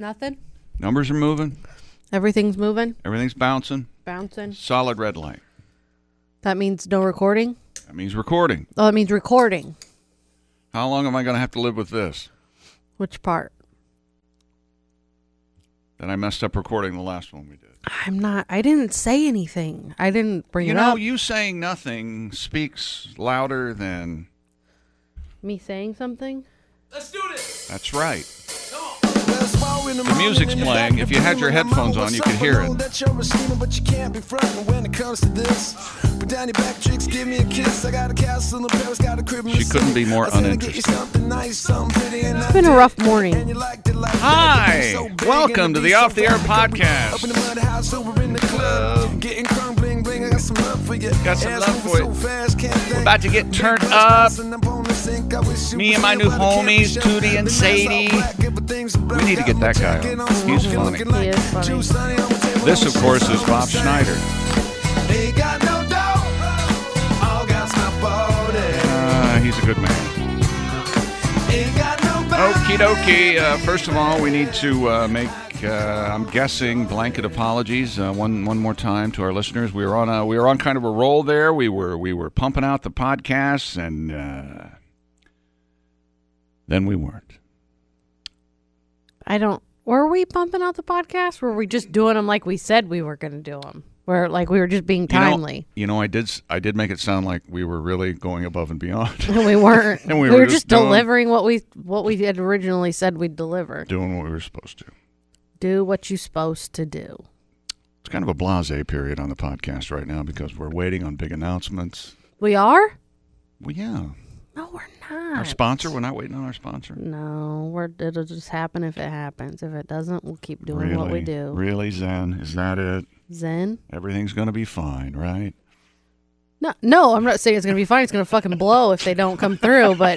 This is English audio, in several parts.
Nothing. Numbers are moving. Everything's moving. Everything's bouncing. Bouncing. Solid red light. That means no recording? That means recording. Oh, that means recording. How long am I going to have to live with this? Which part? That I messed up recording the last one we did. I didn't say anything. I didn't bring it up. You saying nothing speaks louder than... Me saying something? Let's do this. That's right. The music's playing. If you had your headphones on, you could hear it. She couldn't be more uninterested. It's been a rough morning. Hi! Welcome to the Off the Air podcast. Got some love for you. We're about to get turned up. Me and my new homies, Tootie and Sadie. We need to get that guy on. He's funny. He is funny. This, of course, is Bob Schneider. He's a good man. Okie dokie. First of all, we need to make, I'm guessing, blanket apologies one more time to our listeners. We were on kind of a roll there. We were pumping out the podcasts, and then we weren't. Were we pumping out the podcast? Were we just doing them like we said we were going to do them? Where like we were just being timely? I did make it sound like we were really going above and beyond. And we weren't. And we were just delivering what we had originally said we'd deliver. Doing what we were supposed to. Do what you're supposed to do. It's kind of a blasé period on the podcast right now because we're waiting on big announcements. We are? Well, yeah. No, we're not. Our sponsor? We're not waiting on our sponsor? No, it'll just happen if it happens. If it doesn't, we'll keep doing what we do. Really, Zen? Is that it? Zen? Everything's going to be fine, right? No, I'm not saying it's going to be fine. It's going to fucking blow if they don't come through, but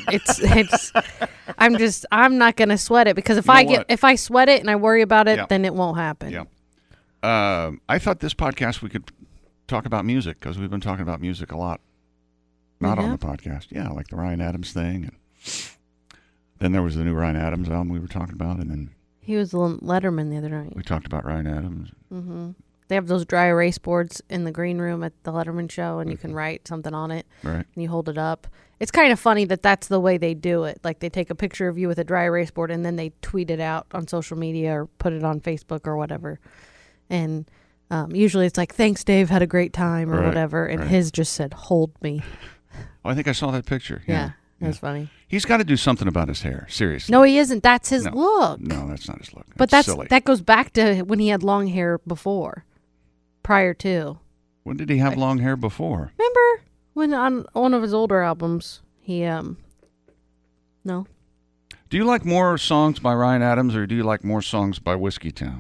I'm not going to sweat it because if I sweat it and I worry about it, then it won't happen. Yeah. I thought this podcast we could talk about music because we've been talking about music a lot. Not on the podcast. Yeah, like the Ryan Adams thing. And then there was the new Ryan Adams album we were talking about. And then he was on Letterman the other night. We talked about Ryan Adams. Mm-hmm. They have those dry erase boards in the green room at the Letterman show, and you can write something on it. Right. And you hold it up. It's kind of funny that that's the way they do it. Like they take a picture of you with a dry erase board, and then they tweet it out on social media or put it on Facebook or whatever. And usually it's like, thanks, Dave, had a great time or whatever. And his just said, hold me. Oh, I think I saw that picture. Yeah, that's funny. He's got to do something about his hair. Seriously. No, he isn't. That's his look. No, that's not his look. But silly. That goes back to when he had long hair before, prior to. When did he have long hair before? Remember when on one of his older albums, he no. Do you like more songs by Ryan Adams or do you like more songs by Whiskey Town?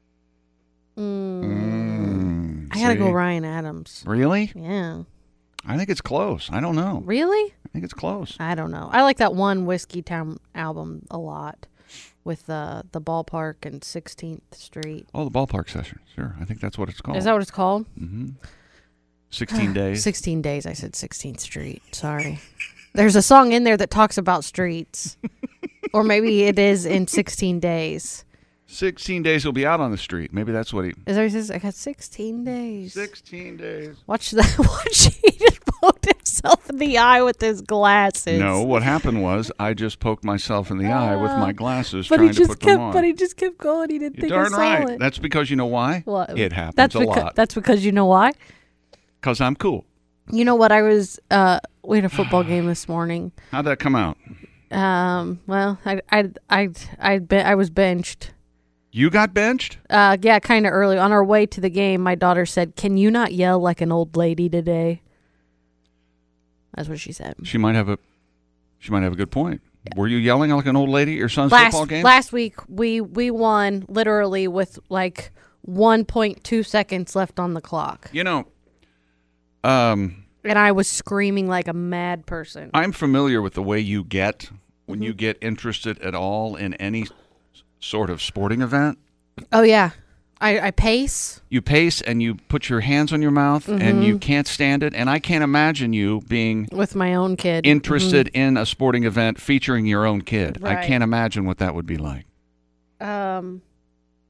I gotta go Ryan Adams. Really? Yeah. I think it's close. I don't know. Really? I think it's close. I don't know. I like that one Whiskey Town album a lot with the ballpark and 16th Street. Oh, the ballpark session. Sure. I think that's what it's called. Is that what it's called? Mm-hmm. 16 days. 16 days. I said 16th Street. Sorry. There's a song in there that talks about streets. Or maybe it is in 16 days. 16 days he'll be out on the street. Maybe that's what he... Is that what he says? I got 16 days. 16 days. Watch that. He just poked himself in the eye with his glasses. No, what happened was I just poked myself in the eye with my glasses trying to put them on. But he just kept going. He didn't think I saw right. it. That's because you know why? What? It happens a lot. That's because you know why? Because I'm cool. You know what? We had a football game this morning. How'd that come out? Well, I was benched. You got benched? Yeah, kind of early. On our way to the game, my daughter said, "Can you not yell like an old lady today?" That's what she said. She might have a good point. Were you yelling like an old lady at your son's football game? Last week, we won literally with like 1.2 seconds left on the clock. You know, and I was screaming like a mad person. I'm familiar with the way you get when you get interested at all in any sort of sporting event. Oh, yeah. I pace. You pace and you put your hands on your mouth and you can't stand it. And I can't imagine you being... with my own kid. ...interested in a sporting event featuring your own kid. Right. I can't imagine what that would be like.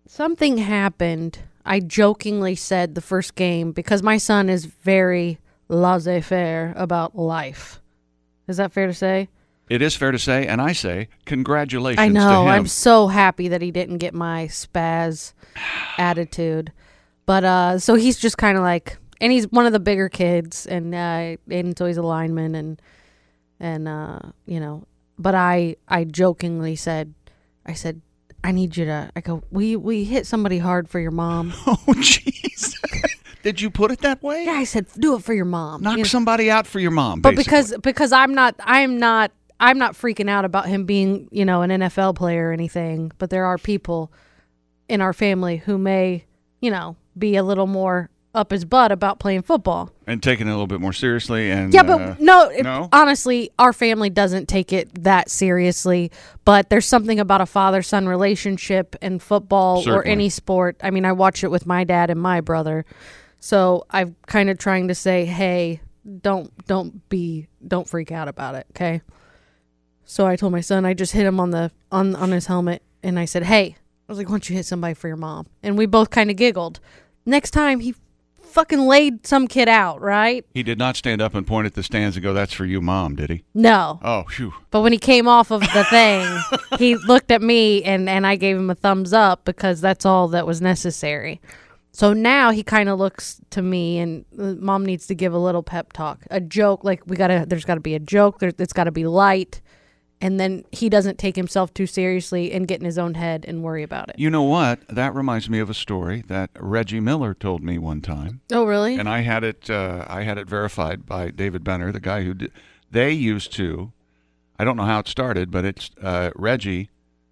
Something happened. I jokingly said the first game because my son is very laissez-faire about life. Is that fair to say? It is fair to say, and I say congratulations I to know. him. I'm so happy that he didn't get my spaz attitude. But so he's just kind of like, and he's one of the bigger kids, and so he's a lineman, and you know. But I jokingly said, I need you to. I go, we hit somebody hard for your mom. Oh, jeez. Did you put it that way? Yeah, I said, do it for your mom. Knock somebody out for your mom. But basically. because I'm not freaking out about him being, an NFL player or anything. But there are people in our family who may, be a little more up his butt about playing football. And taking it a little bit more seriously. And yeah, but no? Honestly, our family doesn't take it that seriously. But there's something about a father-son relationship in football or any sport. I mean, I watch it with my dad and my brother. So I'm kind of trying to say, hey, don't freak out about it, okay? So I told my son, I just hit him on his helmet, and I said, hey, I was like, why don't you hit somebody for your mom? And we both kind of giggled. Next time, he fucking laid some kid out, right? He did not stand up and point at the stands and go, that's for you, Mom, did he? No. Oh, phew. But when he came off of the thing, he looked at me, and I gave him a thumbs up because that's all that was necessary. So now he kind of looks to me, and Mom needs to give a little pep talk, a joke. Like there's got to be a joke. It's got to be light, and then he doesn't take himself too seriously and get in his own head and worry about it. You know what? That reminds me of a story that Reggie Miller told me one time. Oh, really? And I had it verified by David Benner, the guy who did. They used to. I don't know how it started, but it's Reggie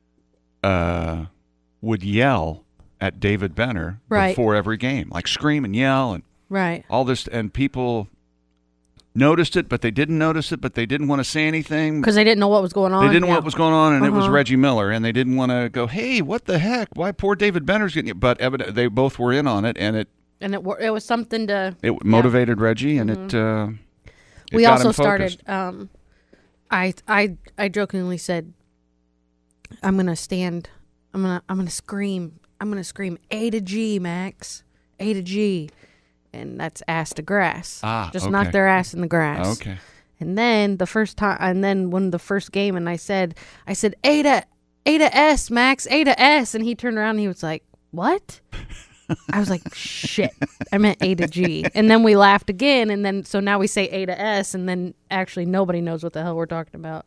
would yell at David Benner before every game, like scream and yell and all this, and people noticed it, but they didn't notice it, but they didn't want to say anything because they didn't know what was going on. They didn't know what was going on, and it was Reggie Miller, and they didn't want to go, hey, what the heck? Why poor David Benner's getting it? But they both were in on it, and it was something to motivated Reggie, and it we got also him focused. started. I jokingly said, I'm gonna stand. I'm gonna scream. I'm going to scream A to G, Max. A to G. And that's ass to grass. Just knock their ass in the grass. Okay. And then when the first game, and I said A to S, Max, A to S. And he turned around and he was like, what? I was like, shit. I meant A to G. And then we laughed again. And then, so now we say A to S. And then actually nobody knows what the hell we're talking about.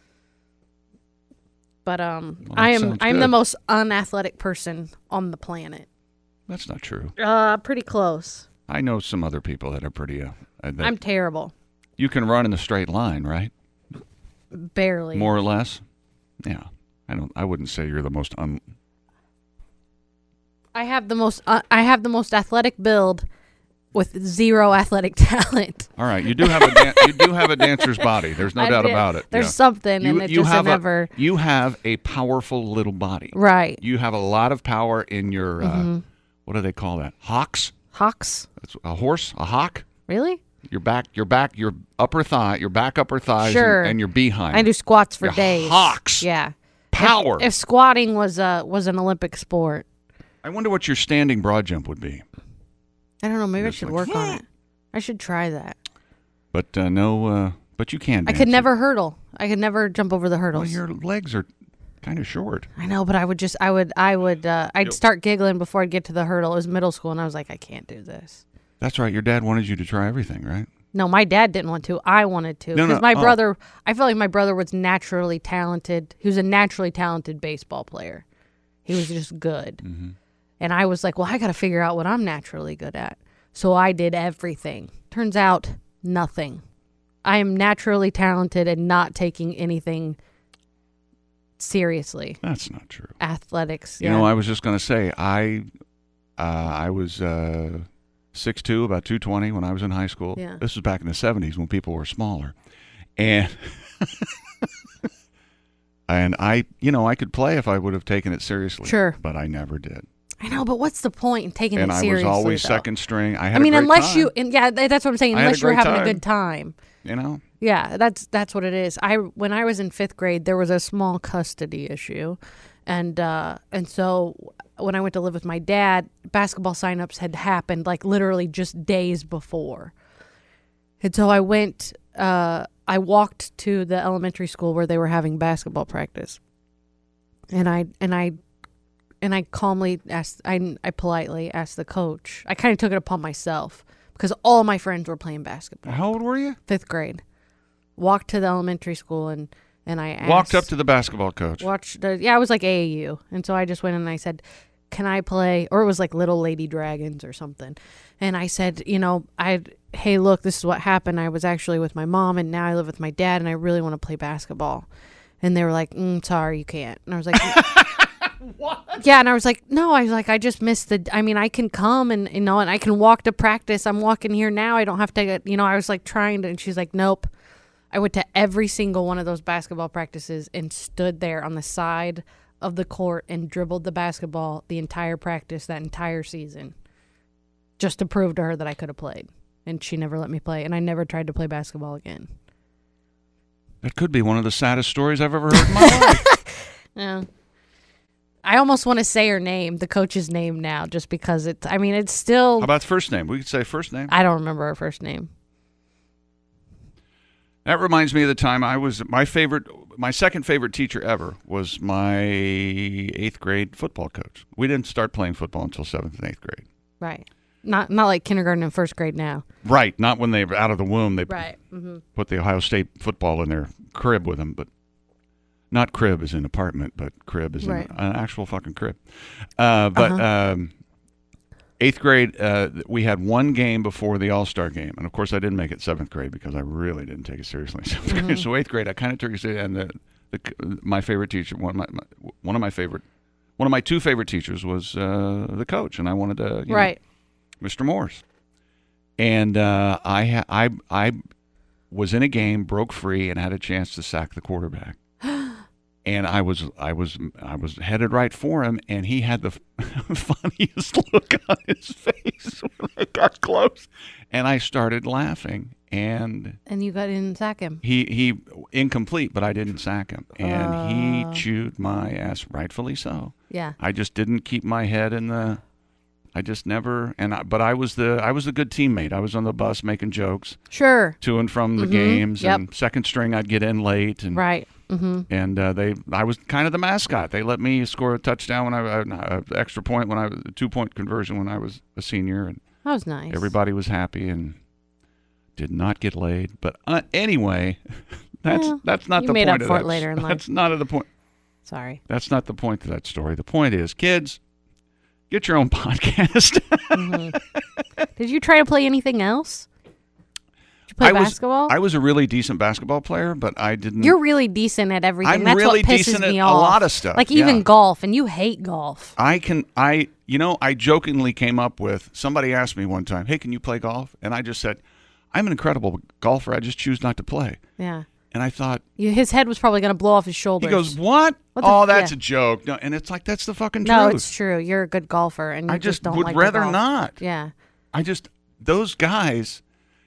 But I'm the most unathletic person on the planet. That's not true. Pretty close. I know some other people that are pretty. I'm terrible. You can run in a straight line, right? Barely. More or less. Yeah. I wouldn't say you're the most. I have the most athletic build with zero athletic talent. All right, you do have a dancer's body. There's no doubt about it. There's something, and it just never. You have a powerful little body. Right. You have a lot of power in your. What do they call that? Hocks. Hocks. That's a horse. A hock. Really? Your upper thigh, your back upper thighs, sure. and your behind. I do squats for your days. Hocks. Yeah. Power. If squatting was an Olympic sport. I wonder what your standing broad jump would be. I don't know. Maybe I should work on it. I should try that. But but you can. I could never hurdle. I could never jump over the hurdles. Well, your legs are kind of short. I know, but I'd start giggling before I'd get to the hurdle. It was middle school, and I was like, I can't do this. That's right. Your dad wanted you to try everything, right? No, my dad didn't want to. I wanted to. Because my brother, I felt like my brother was naturally talented. He was a naturally talented baseball player. He was just good. Mm-hmm. And I was like, well, I got to figure out what I'm naturally good at. So I did everything. Turns out, nothing. I am naturally talented and not taking anything seriously. That's not true. Athletics. You know, I was just going to say, I was 6'2", about 220 when I was in high school. Yeah. This was back in the 70s when people were smaller. And and I could play if I would have taken it seriously. Sure. But I never did. I know, but what's the point in taking it seriously? And I was always second string. That's what I'm saying. Unless you were having a good time. You know? Yeah, that's what it is. When I was in 5th grade, there was a small custody issue, And so when I went to live with my dad, basketball signups had happened like literally just days before. And so I walked to the elementary school where they were having basketball practice. And I calmly asked, I politely asked the coach. I kind of took it upon myself because all my friends were playing basketball. How old were you? 5th grade. Walked to the elementary school and I asked. Walked up to the basketball coach. I was like AAU. And so I just went and I said, can I play? Or it was like Little Lady Dragons or something. And I said, hey, look, this is what happened. I was actually with my mom and now I live with my dad and I really want to play basketball. And they were like, sorry, you can't. And I was like, what? Yeah. And I was like, no, I just missed I can come and, and I can walk to practice. I'm walking here now. I don't have to, I was like trying to, and she's like, nope. I went to every single one of those basketball practices and stood there on the side of the court and dribbled the basketball the entire practice that entire season just to prove to her that I could have played. And she never let me play, and I never tried to play basketball again. That could be one of the saddest stories I've ever heard in my life. Yeah. I almost want to say her name, the coach's name now, just because it's still... How about first name? We could say first name. I don't remember her first name. That reminds me of the time my second favorite teacher ever was my 8th grade football coach. We didn't start playing football until 7th and 8th grade. Right. Not like kindergarten and 1st grade now. Right. Not when they were out of the womb. They put the Ohio State football in their crib with them, but not crib as in apartment, but crib as in an actual fucking crib. 8th grade, we had one game before the All-Star game. And, of course, I didn't make it 7th grade because I really didn't take it seriously. So 8th grade, I kind of took it seriously. And my favorite teacher, one of my two favorite teachers was the coach. And I wanted to, Mr. Morse. And I was in a game, broke free, and had a chance to sack the quarterback. And I was headed right for him, and he had the funniest look on his face when I got close, and I started laughing. And you didn't sack him. He incomplete, but I didn't sack him, and he chewed my ass, rightfully so. Yeah. I just didn't keep my head in the. I just never, but I was the good teammate. I was on the bus making jokes, sure, to and from the games, and second string I'd get in late, and right. Mm-hmm. And I was kind of the mascot. They let me score a touchdown when extra point when I was a 2-point conversion when I was a senior, and that was nice. Everybody was happy and did not get laid. But anyway, that's not the point. You made up for it later in life. That's not the point. Sorry, that's not the point of that story. The point is, kids, get your own podcast. Mm-hmm. Did you try to play anything else? Play basketball? I was a really decent basketball player, but I didn't. You're really decent at everything. That's really what pisses decent me off. A lot of stuff. Like even golf, and you hate golf. I jokingly came up with, somebody asked me one time, hey, can you play golf? And I just said, I'm an incredible golfer. I just choose not to play. Yeah. And I thought. His head was probably going to blow off his shoulders. He goes, what? That's a joke. No, and it's like, that's the fucking truth. No, it's true. You're a good golfer, and you just don't would like rather golf. not. Yeah. Those guys.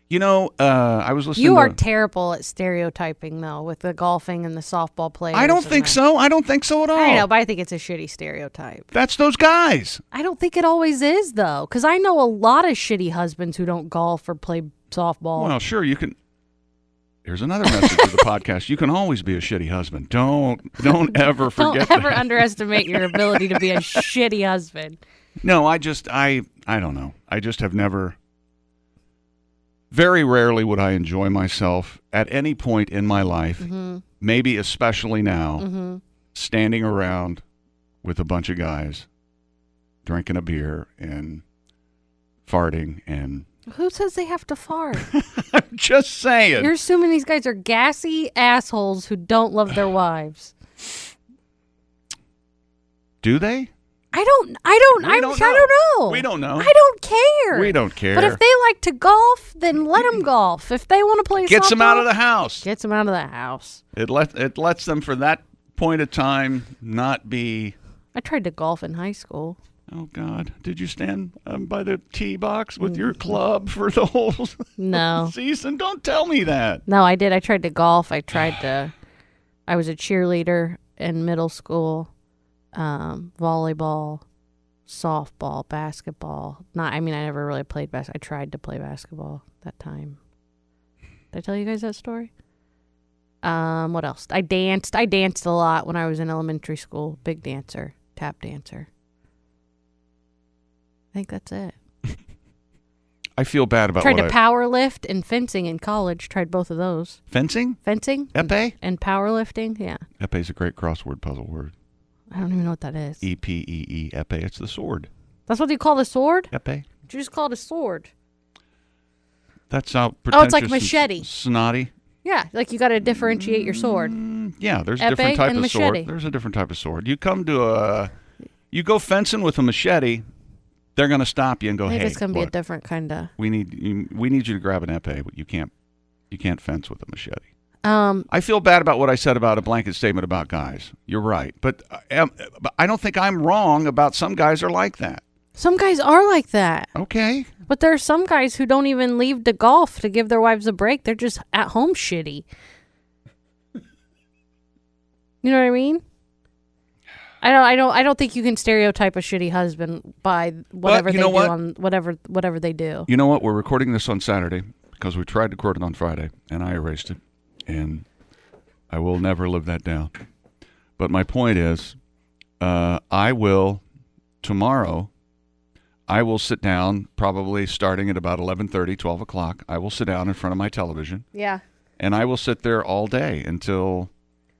I was listening. You are terrible at stereotyping, though, with the golfing and the softball players. I don't think so. I don't think so at all. I know, but I think it's a shitty stereotype. That's those guys. I don't think it always is, though, because I know a lot of shitty husbands who don't golf or play softball. Well, sure, you can. Here's another message of the podcast. You can always be a shitty husband. Don't ever forget. Don't ever underestimate your ability to be a shitty husband. No, I don't know. I just have never. Very rarely would I enjoy myself at any point in my life, maybe especially now, standing around with a bunch of guys, drinking a beer and farting. And who says they have to fart? I'm just saying. You're assuming these guys are gassy assholes who don't love their wives. Do they? I don't know. We don't know. I don't care. We don't care. But if they like to golf, then let them golf. If they want to play Gets softball, them out of the house. Gets them out of the house. It lets them, for that point of time, not be. I tried to golf in high school. Oh, God. Did you stand by the tee box with your club for the whole season? Don't tell me that. No, I did. I tried to golf. I was a cheerleader in middle school. volleyball, softball, basketball. I never really played basketball. I tried to play basketball that time. Did I tell you guys that story? What else? I danced a lot when I was in elementary school. Big dancer, tap dancer. I think that's it. I feel bad about tried to power lift and fencing in college. Tried both of those. Fencing? Epee? And powerlifting, yeah. Epee is a great crossword puzzle word. I don't even know what that is. E-P-E-E, epee. It's the sword. That's what you call the sword? Epee. You just call it a sword. That's how pretentious. Oh, it's like machete. Snotty. Yeah, like you got to differentiate your sword. Yeah, there's a Epee different type and of machete. sword. There's a different type of sword. You go fencing with a machete, they're going to stop you and go, Maybe hey, it's going to be a different kind of. We need you to grab an epee, but you can't fence with a machete. I feel bad about what I said about a blanket statement about guys. You're right, but I don't think I'm wrong about some guys are like that. Some guys are like that. Okay. But there are some guys who don't even leave to golf to give their wives a break. They're just at home shitty. You know what I mean? I don't think you can stereotype a shitty husband by whatever they do on whatever they do. You know what? We're recording this on Saturday because we tried to record it on Friday and I erased it, and I will never live that down. But my point is, I will tomorrow. I will sit down, probably starting at about 11:30, 12 o'clock. I will sit down in front of my television. Yeah. And I will sit there all day until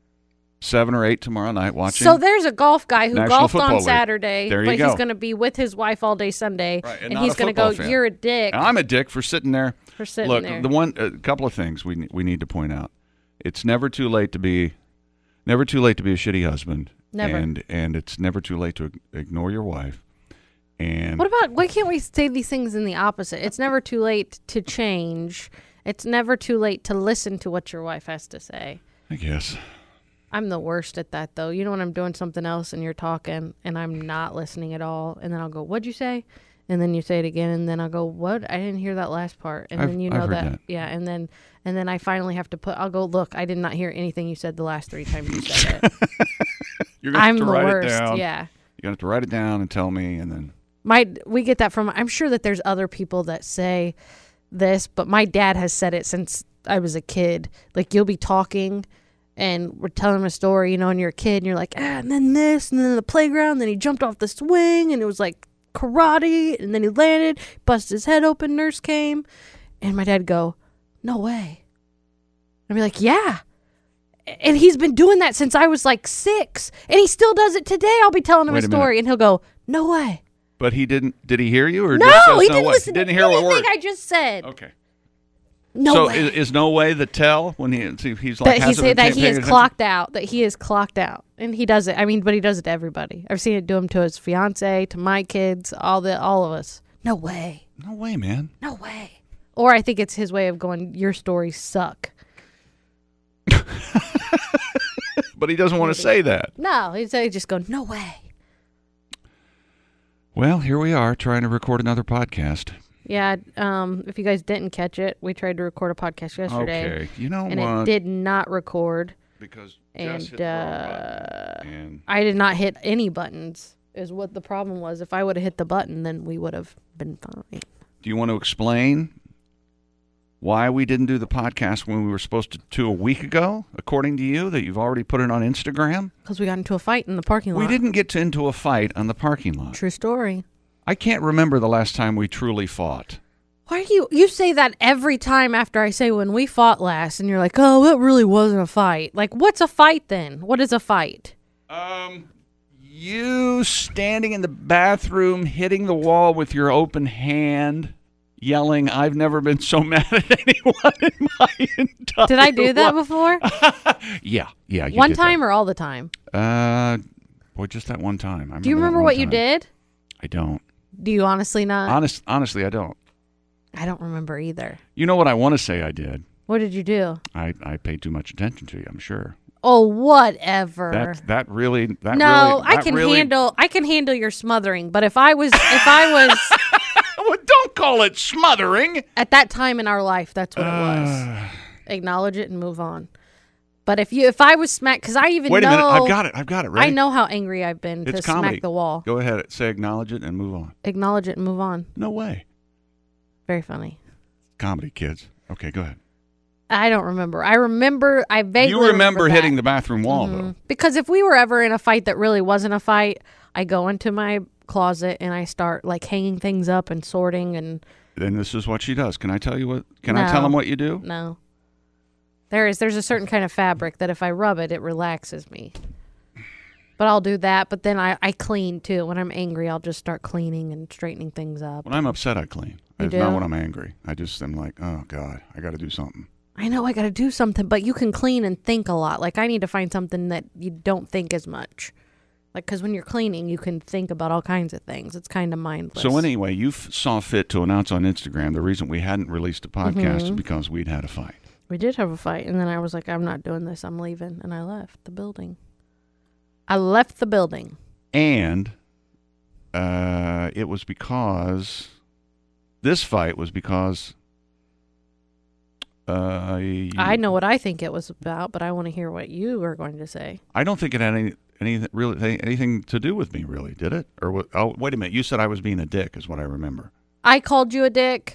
7 or 8 tomorrow night watching. So there's a golf guy who National golfed Football on League. Saturday, There you but go. he's going to be with his wife all day Sunday, Right, and not he's a going to go, football fan. "You're a dick." And I'm a dick for sitting there. Look, there. A couple of things we need to point out. It's never too late to be a shitty husband. Never. And it's never too late to ignore your wife. And why can't we say these things in the opposite? It's never too late to change. It's never too late to listen to what your wife has to say. I guess. I'm the worst at that, though. You know when I'm doing something else and you're talking and I'm not listening at all, and then I'll go, "What'd you say?" And then you say it again, and then I'll go, "What? I didn't hear that last part." And then you know I've heard that. Yeah, and then I finally have to I'll go, "Look, I did not hear anything you said the last 3 times you said it." You're gonna I'm have to the write worst. it down. Yeah. You're gonna have to write it down and tell me, and then We get that from, I'm sure that there's other people that say this, but my dad has said it since I was a kid. Like, you'll be talking and we're telling him a story, and you're a kid and you're like, and then this, and then the playground, and then he jumped off the swing and it was like karate, and then he landed, busted his head open, nurse came, and my dad go, "No way." I'd be like, "Yeah." And he's been doing that since I was like 6, and he still does it today. I'll be telling him a story and he'll go, "No way." But he didn't. Did he hear you or no? just says He no didn't way? listen. He didn't to hear a anything word. I just said. Okay. No way. Is no way the tell when he's like that he is clocked out. That he is clocked out, and he does it. But he does it to everybody. I've seen it do him to his fiance, to my kids, all of us. No way. No way, man. No way. Or I think it's his way of going, "Your stories suck." But he doesn't want to say that. No, he just go, "No way." Well, here we are trying to record another podcast. Yeah, if you guys didn't catch it, we tried to record a podcast yesterday. Okay, you know and what? it did not record. Because And Jess hit the wrong button. And I did not hit any buttons, is what the problem was. If I would have hit the button, then we would have been fine. do you want to explain why we didn't do the podcast when we were supposed to a week ago, according to you, that you've already put it on Instagram? Because we got into a fight in the parking lot. We didn't get into a fight on the parking lot. True story. I can't remember the last time we truly fought. Why do you say that every time after I say when we fought last, and you're like, "Oh, that really wasn't a fight." Like, what's a fight then? What is a fight? You standing in the bathroom, hitting the wall with your open hand, yelling, "I've never been so mad at anyone in my entire Did I do that life." before? Yeah. You One did time or all the time? Boy, just that one time. Do you remember what you did? I don't. Do you honestly not? Honestly, I don't. I don't remember either. You know what I want to say I did? What did you do? I paid too much attention to you, I'm sure. Oh, whatever. That really No, I can handle your smothering, but if I was well, don't call it smothering. at that time in our life, that's what it was. Acknowledge it and move on. But if I was smacked, because I even Wait know. a minute, I've got it. Ready? I know how angry I've been It's to comedy. smack the wall. Go ahead, say acknowledge it and move on. Acknowledge it and move on. No way. Very funny. Comedy, kids. Okay, go ahead. I don't remember. I vaguely You remember that. hitting the bathroom wall, though. Because if we were ever in a fight that really wasn't a fight, I go into my closet and I start like hanging things up and sorting and. Then this is what she does. Can I tell you what? Can No. I tell them what you do? No. There's a certain kind of fabric that if I rub it, it relaxes me. But I'll do that. But then I clean too. When I'm angry, I'll just start cleaning and straightening things up. When I'm upset, I clean. You It's do? not when I'm angry. I just am like, oh God, I got to do something. I know I got to do something, but you can clean and think a lot. Like I need to find something that you don't think as much. Like, because when you're cleaning, you can think about all kinds of things. It's kind of mindless. So anyway, you saw fit to announce on Instagram the reason we hadn't released a podcast is because we'd had a fight. We did have a fight, and then I was like, I'm not doing this. I'm leaving, and I left the building. And it was because this fight was because I know what I think it was about, but I want to hear what you are going to say. I don't think it had anything to do with me, really, did it? Or what? Oh, wait a minute. You said I was being a dick, is what I remember. I called you a dick.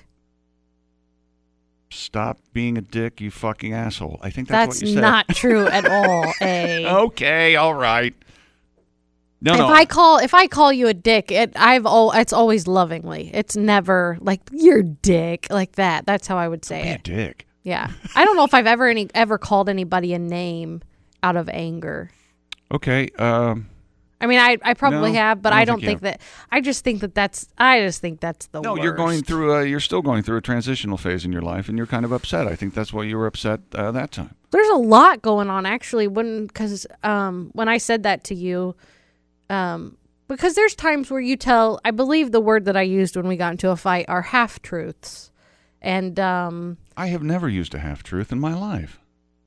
Stop being a dick, you fucking asshole. I think that's what you said. That's not true at all. Okay, all right. No. If I call you a dick, it's always lovingly. It's never like you're a dick like that. That's how I would say it. Be a dick. Yeah, I don't know if I've ever called anybody a name out of anger. Okay. I mean, I probably No, have, but I I don't don't think think that. I just think that's the No, worst. you're still going through a transitional phase in your life, and you're kind of upset. I think that's why you were upset that time. There's a lot going on actually. Because when I said that to you, because there's times where you tell. I believe the word that I used when we got into a fight are half truths, and I have never used a half truth in my life.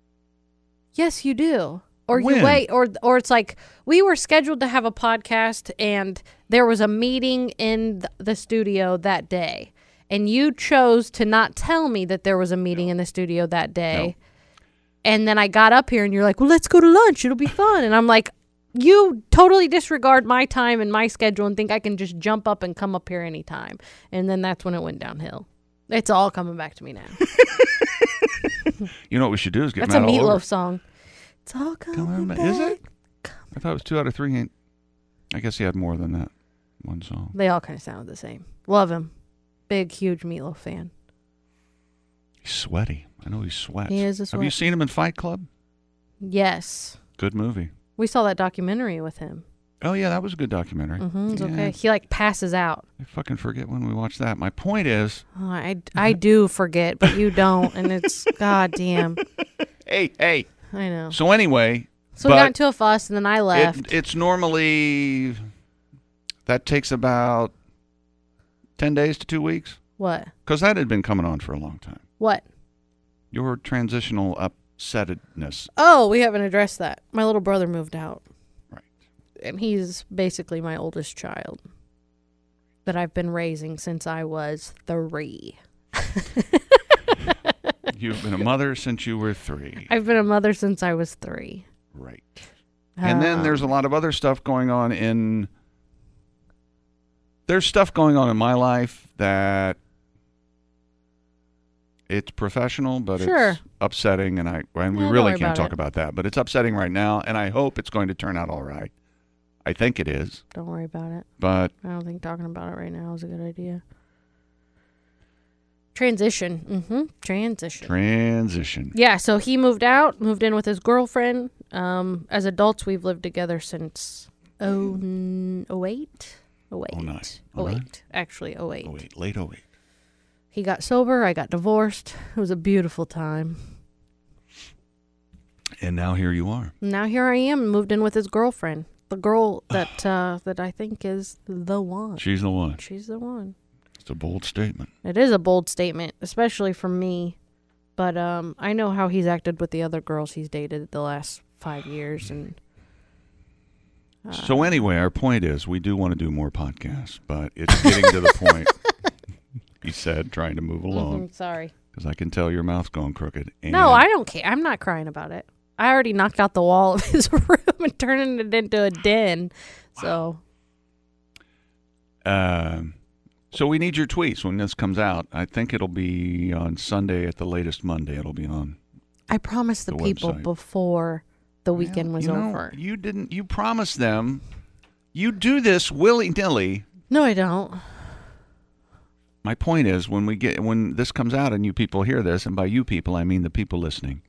yes, you do. Or When? you wait, or it's like we were scheduled to have a podcast, and there was a meeting in the studio that day, and you chose to not tell me that there was a meeting in the studio that day. No. And then I got up here, and you're like, "Well, let's go to lunch. It'll be fun." And I'm like, "You totally disregard my time and my schedule, and think I can just jump up and come up here anytime." And then that's when it went downhill. It's all coming back to me now. You know what we should do is get That's a mad all over. Meatloaf song. It's all coming back. Is it? I thought it was 2 out of 3. I guess he had more than that one song. They all kind of sound the same. Love him. Big, huge Meatloaf fan. He's sweaty. I know he sweats. He is a Have you sweat. seen him in Fight Club? Yes. Good movie. We saw that documentary with him. Oh, yeah, that was a good documentary. It's Yeah. okay. He like passes out. I fucking forget when we watched that. My point is... Oh, I do forget, but you don't. And it's goddamn. Hey. I know. So anyway... So we got into a fuss, and then I left. It's normally... That takes about 10 days to 2 weeks. What? Because that had been coming on for a long time. What? Your transitional upsettedness. Oh, we haven't addressed that. My little brother moved out. Right. And he's basically my oldest child that I've been raising since I was 3. You've been a mother since you were 3. I've been a mother since I was 3. Right. And then there's a lot of other stuff going on in... There's stuff going on in my life that... It's professional, but Sure. it's upsetting, and we don't really worry can't about talk it. about that. But it's upsetting right now, and I hope it's going to turn out all right. I think it is, Don't worry about it. but I don't think talking about it right now is a good idea. Transition. transition. Yeah, so he moved in with his girlfriend. As adults, we've lived together since 08? 08. 09. 08. Actually, 08. Oh, wait, late 08. He got sober. I got divorced. It was a beautiful time. And now here you are. Now here I am, moved in with his girlfriend. The girl that that I think is the one. She's the one. She's the one. It's a bold statement. It is a bold statement, especially from me. But I know how he's acted with the other girls he's dated the last 5 years, and So anyway, our point is we do want to do more podcasts, but it's getting to the point, he said, trying to move along. sorry. Because I can tell your mouth's going crooked. And No, I don't care. I'm not crying about it. I already knocked out the wall of his room and turning it into a den. So. So we need your tweets when this comes out. I think it'll be on Sunday at the latest Monday. It'll be on. I promised the people website. Before the weekend was over. You didn't. You promised them. You do this willy-nilly. No, I don't. My point is, when this comes out and you people hear this, and by you people I mean the people listening,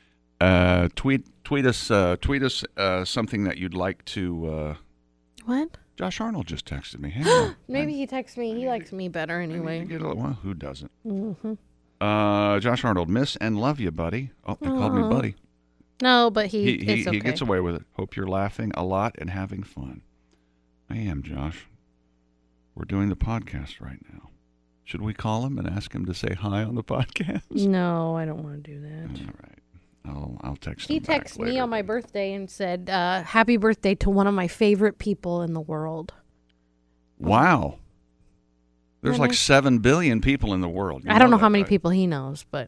tweet us something that you'd like to. What? Josh Arnold just texted me. Hey, maybe he texts me. He likes me better anyway. Well, who doesn't? Mm-hmm. Josh Arnold, miss and love you, buddy. Oh, he called me buddy. No, but it's okay. He gets away with it. Hope you're laughing a lot and having fun. I am, Josh. We're doing the podcast right now. Should we call him and ask him to say hi on the podcast? No, I don't want to do that. All right. I'll text him. He texted me on my birthday and said, happy birthday to one of my favorite people in the world. Wow. There's like 7 billion people in the world. I don't know how many people he knows, but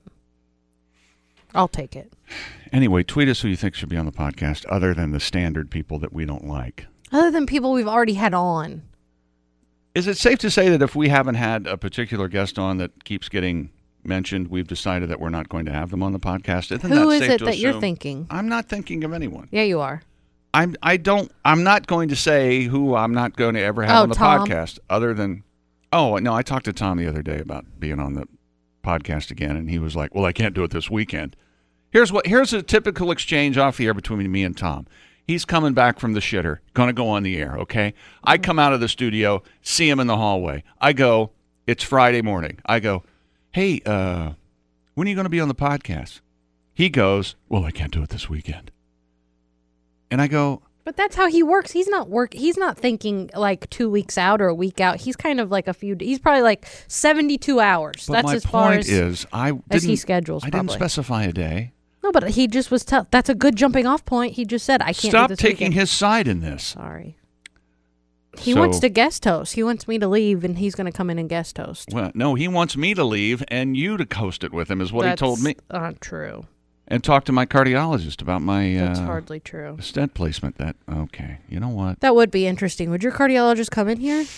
I'll take it. Anyway, tweet us who you think should be on the podcast other than the standard people that we don't like. Other than people we've already had on. Is it safe to say that if we haven't had a particular guest on that keeps getting mentioned, we've decided that we're not going to have them on the podcast? Who is it that you're thinking? I'm not thinking of anyone. Yeah, you are. I'm not going to say who I'm not going to ever have on the Tom. podcast other than, no, I talked to Tom the other day about being on the podcast again, and he was like, well, I can't do it this weekend. Here's a typical exchange off the air between me and Tom. He's coming back from the shitter, going to go on the air, okay? I come out of the studio, see him in the hallway. I go, it's Friday morning. I go, hey, when are you going to be on the podcast? He goes, well, I can't do it this weekend. And I go, but that's how he works. He's not thinking like 2 weeks out or a week out. He's kind of like he's probably like 72 hours. But that's my as far point is, as he schedules. I didn't specify a day. No, but he just was tough. That's a good jumping off point. He just said, I can't Stop do this taking weekend. his side in this. Sorry. He wants to guest host. He wants me to leave, and he's going to come in and guest host. Well, no, he wants me to leave and you to host it with him is what he told me. That's not true. And talk to my cardiologist about my That's hardly true. Stent placement. Okay, you know what? That would be interesting. Would your cardiologist come in here?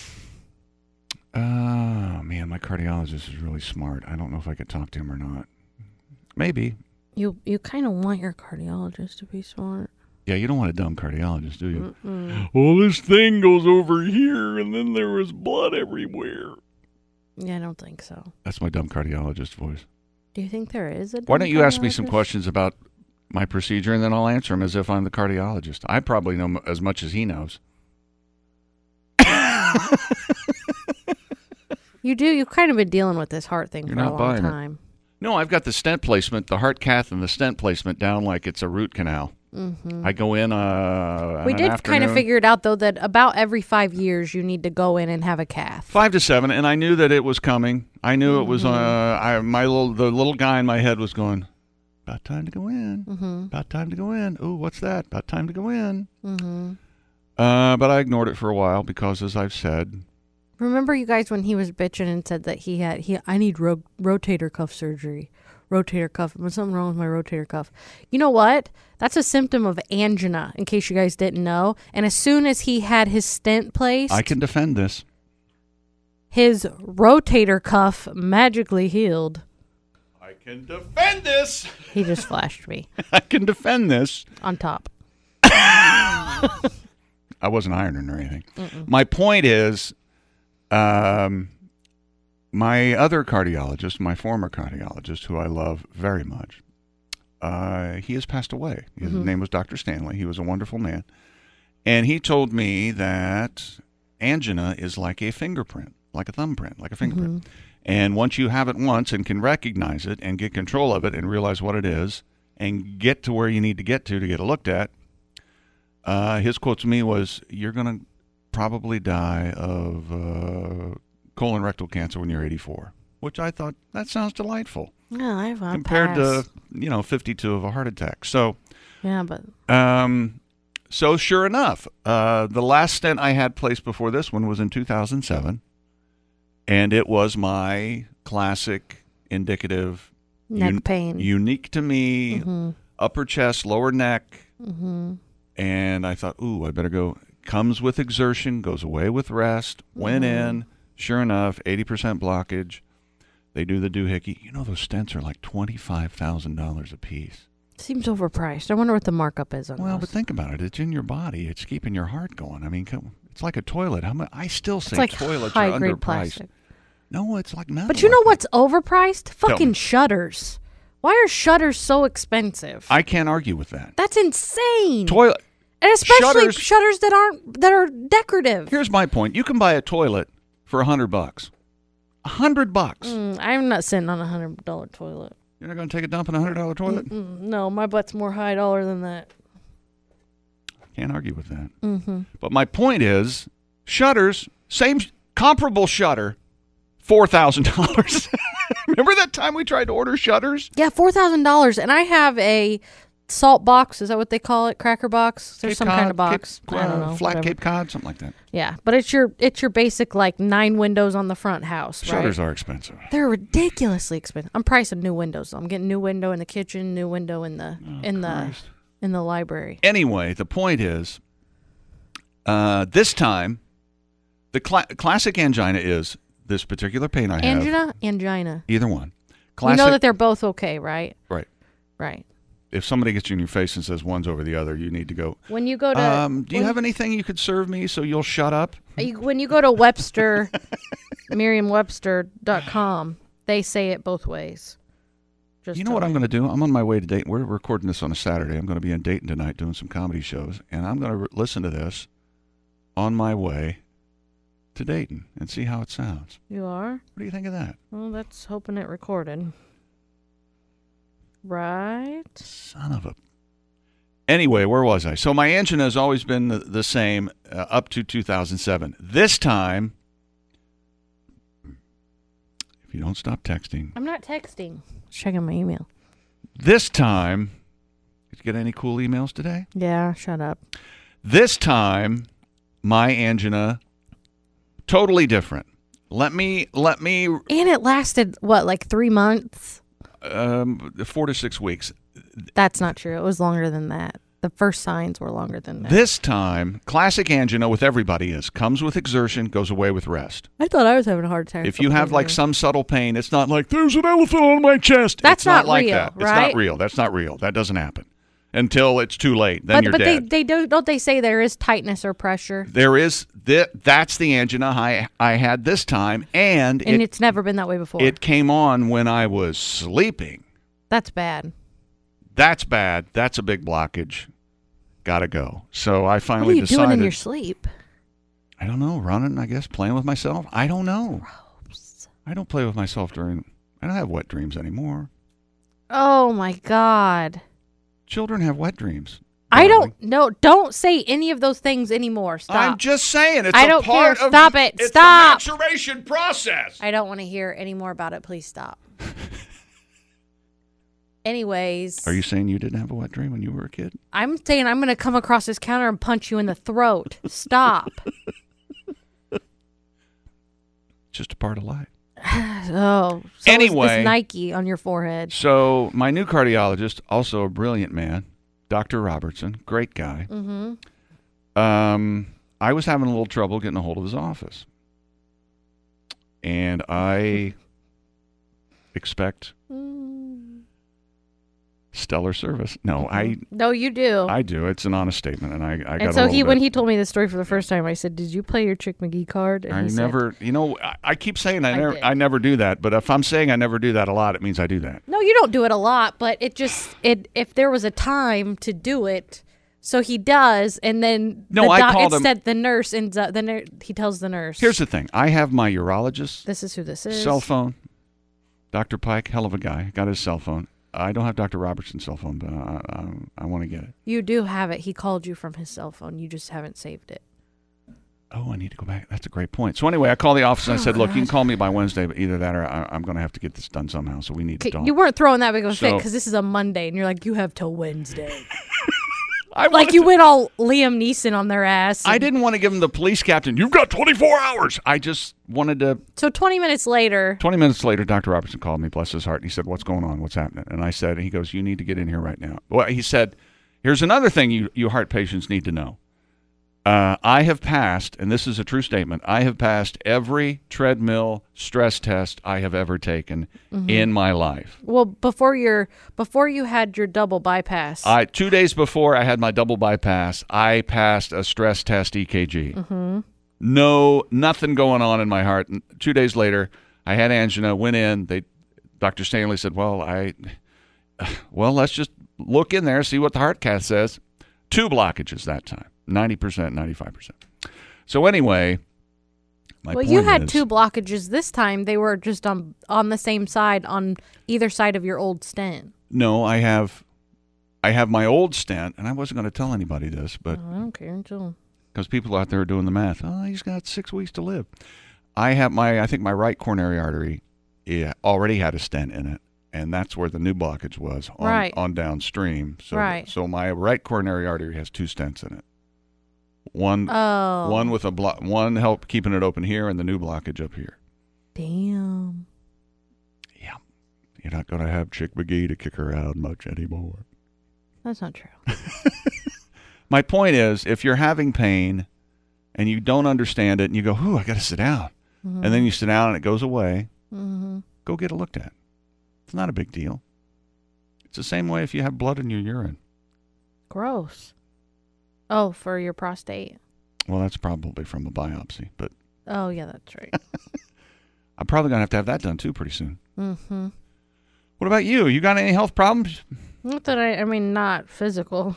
Oh, man, my cardiologist is really smart. I don't know if I could talk to him or not. Maybe. You kind of want your cardiologist to be smart. Yeah, you don't want a dumb cardiologist, do you? Mm-mm. Well, this thing goes over here, and then there was blood everywhere. Yeah, I don't think so. That's my dumb cardiologist voice. Do you think there is a dumb Why don't you ask me some cardiologist? questions about my procedure, and then I'll answer them as if I'm the cardiologist. I probably know as much as he knows. You do. You've kind of been dealing with this heart thing You're for a not long buying it. time. No, I've got the stent placement, the heart cath and the stent placement down like it's a root canal. Mm-hmm. I go in We did kind of figure it out, though, that about every 5 years you need to go in and have a cath. 5 to 7, and I knew that it was coming. I knew it was. The little guy in my head was going, about time to go in. Mm-hmm. About time to go in. Ooh, what's that? About time to go in. Mm-hmm. But I ignored it for a while because, as I've said, Remember you guys when he was bitching and said that I need rotator cuff surgery. Rotator cuff. There's something wrong with my rotator cuff. You know what? That's a symptom of angina, in case you guys didn't know. And as soon as he had his stent placed, I can defend this. His rotator cuff magically healed. I can defend this. He just flashed me I can defend this. on top. I wasn't ironing or anything. Mm-mm. My point is, my other cardiologist, my former cardiologist, who I love very much, he has passed away. His name was Dr. Stanley. He was a wonderful man. And he told me that angina is like a fingerprint, like a thumbprint, like a fingerprint. And once you have it once and can recognize it and get control of it and realize what it is and get to where you need to get it looked at, his quote to me was, you're going to probably die of colon rectal cancer when you're 84, which I thought, that sounds delightful. Yeah, I've compared to 52 of a heart attack. So yeah, but so sure enough, the last stent I had placed before this one was in 2007, and it was my classic indicative neck pain, unique to me. upper chest, lower neck. Mm-hmm. And I thought, ooh, I better go. Comes with exertion, goes away with rest. Went in. Sure enough, 80% blockage. They do the doohickey. You know, those stents are like $25,000 a piece. Seems overpriced. I wonder what the markup is on Well, those. but think about it. It's in your body. It's keeping your heart going. I mean, it's like a toilet. I still say It's like toilets are high-grade underpriced. plastic. No, it's like metal. But you know I think. what's overpriced? Tell Fucking me. shutters. Why are shutters so expensive? I can't argue with that. That's insane. Toilet. And especially Shutters- shutters that are decorative. Here's my point. You can buy a toilet for $100. $100. I'm not sitting on $100 toilet. You're not going to take a dump in a $100 toilet? No, my butt's more high dollar than that. Can't argue with that. Mm-hmm. But my point is, shutters, same comparable shutter, $4,000. Remember that time we tried to order shutters? Yeah, $4,000, and I have a salt box. Is that what they call it? Cracker box? There's Cape some Cod, kind of box. Cape, I don't know. Flat whatever. Cape Cod, something like that. Yeah, but it's your basic like 9 windows on the front house. Shutters right? are expensive. They're ridiculously expensive. I'm pricing new windows. I'm getting new window in the kitchen, new window in the Christ. in the library. Anyway, the point is, this time, the classic angina is this particular pain I have. Angina. Either one. You Classic. know that they're both okay, right? Right. Right. If somebody gets you in your face and says one's over the other, you need to go. When you go to Do you have anything you could serve me so you'll shut up? when you go to Webster, Merriam-Webster.com, they say it both ways. Just You know what I'm going to do? I'm on my way to Dayton. We're recording this on a Saturday. I'm going to be in Dayton tonight doing some comedy shows, and I'm going to listen to this on my way to Dayton and see how it sounds. You are? What do you think of that? Well, that's hoping it recorded. Right. Son of a... Anyway, where was I? So my angina has always been the same up to 2007. This time, if you don't stop texting, I'm not texting. Checking my email. this time, did you get any cool emails today? Yeah, shut up. This time, my angina, totally different. Let me And it lasted, what, like 3 months? 4 to 6 weeks. That's not true. It was longer than that. The first signs were longer than that. This time, classic angina with everybody comes with exertion, goes away with rest. I thought I was having a hard time. If you have like some subtle pain, it's not like there's an elephant on my chest. That's it's not not like real, that. It's right? not real. That's not real. That doesn't happen until it's too late. Then you're but dead. they don't they say there is tightness or pressure, There is that's the angina I had this time, and it's never been that way before. it came on when I was sleeping. That's bad. That's bad. That's a big blockage. Gotta go. So I What are finally you decided. doing in your sleep? I don't know. Running, I guess. Playing with myself. I don't know. I don't play with myself during. I don't have wet dreams anymore. Oh my God. Children have wet dreams. I darling. don't say any of those things anymore. Stop. I'm just saying. It's I a don't part care. of. Stop it. It's Stop. the maturation process. I don't want to hear any more about it. Please stop. Anyways. Are you saying you didn't have a wet dream when you were a kid? I'm saying I'm going to come across this counter and punch you in the throat. Stop. Just a part of life. Oh. So Anyway. Is Nike on your forehead. So my new cardiologist, also a brilliant man, Dr. Robertson, great guy. Mm-hmm. I was having a little trouble getting a hold of his office. And I expect stellar service. No, No, you do. I do. It's an honest statement, and I got and a so little when bit- he told me this story for the first time, I said, "Did you play your Chick McGee card?" And I he said, never, I keep saying I did. I never do that, but if I'm saying I never do that a lot, it means I do that. "No, you don't do it a lot, but if there was a time to do it, so he does, and then No, I called him- instead the nurse ends up he tells the nurse, Here's the thing: I have my urologist this is who this is. cell phone. Dr. Pike, hell of a guy, got his cell phone. I don't have Dr. Robertson's cell phone, but I want to get it. You do have it. He called you from his cell phone. You just haven't saved it. Oh, I need to go back. That's a great point. So anyway, I called the office and I said, look, you can call me by Wednesday, but either that or I'm going to have to get this done somehow, so we need to Okay, talk. you weren't throwing that big of a fit So- because this is a Monday, and you're like, you have till Wednesday. Like you went all Liam Neeson on their ass. I didn't want to give him the police captain. You've got 24 hours. I just wanted to. So 20 minutes later. 20 minutes later, Dr. Robertson called me, bless his heart, and he said, "What's going on? What's happening?" And I said, he goes, "You need to get in here right now." Well, he said, "Here's another thing you heart patients need to know. I have passed, and this is a true statement, I have passed every treadmill stress test I have ever taken in my life." Well, before you had your double bypass. 2 days before I had my double bypass, I passed a stress test EKG. Mm-hmm. No, nothing going on in my heart. And 2 days later, I had angina, went in. Dr. Stanley said, well, let's just look in there, see what the heart cath says. 2 blockages that time. 90%, 95%. So anyway, my point you had is, 2 blockages this time. They were just on the same side, on either side of your old stent. No, I have my old stent, and I wasn't going to tell anybody this, but I don't care until because people out there are doing the math. Oh, he's got 6 weeks to live. I think my right coronary artery already had a stent in it, and that's where the new blockage was on downstream. So my right coronary artery has 2 stents in it. One with one help keeping it open here, and the new blockage up here. Damn. Yeah, you're not going to have Chick McGee to kick her out much anymore. That's not true. My point is, if you're having pain and you don't understand it, and you go, "Ooh, I got to sit down," and then you sit down and it goes away, go get it looked at. It's not a big deal. It's the same way if you have blood in your urine. Gross. Oh, for your prostate. Well, that's probably from a biopsy, but. Oh, yeah, that's right. I'm probably going to have that done too pretty soon. Mm-hmm. What about you? You got any health problems? Not that I mean, not physical.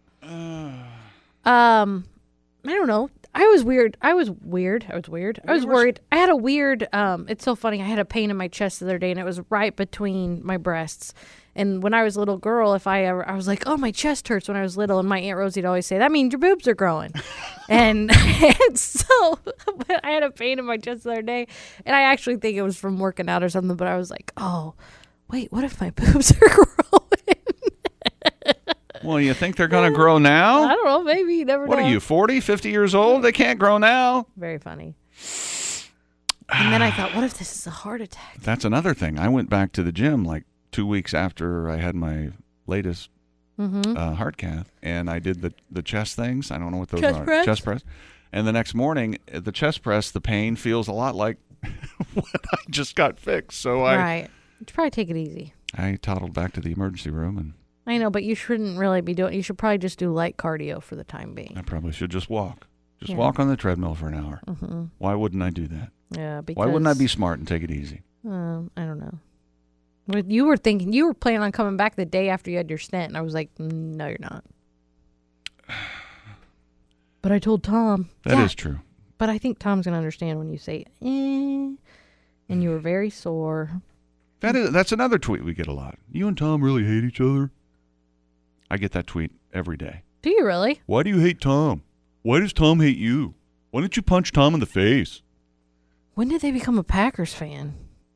I don't know. I was worried. I had a weird, it's so funny. I had a pain in my chest the other day, and it was right between my breasts. And when I was a little girl, I was like, "Oh, my chest hurts," when I was little. And my Aunt Rosie'd always say, "That means your boobs are growing." and so but I had a pain in my chest the other day. And I actually think it was from working out or something. But I was like, "Oh, wait, what if my boobs are growing?" Well, you think they're going to grow now? I don't know. Maybe. You never know. What are you, 40, 50 years old? They can't grow now? Very funny. And then I thought, what if this is a heart attack? That's another thing. I went back to the gym like 2 weeks after I had my latest heart cath, and I did the chest things. I don't know what those are. Press? Chest press. And the next morning, the chest press, the pain feels a lot like what I just got fixed. So Right. You should probably take it easy. I toddled back to the emergency room, and I know, but you shouldn't really be doing. You should probably just do light cardio for the time being. I probably should just walk. Walk on the treadmill for an hour. Mm-hmm. Why wouldn't I do that? Yeah, because why wouldn't I be smart and take it easy? I don't know. But you were planning on coming back the day after you had your stent, and I was like, no, you're not. But I told Tom. That is true. But I think Tom's going to understand when you say, and you were very sore. That's another tweet we get a lot. You and Tom really hate each other? I get that tweet every day. Do you really? Why do you hate Tom? Why does Tom hate you? Why don't you punch Tom in the face? When did they become a Packers fan?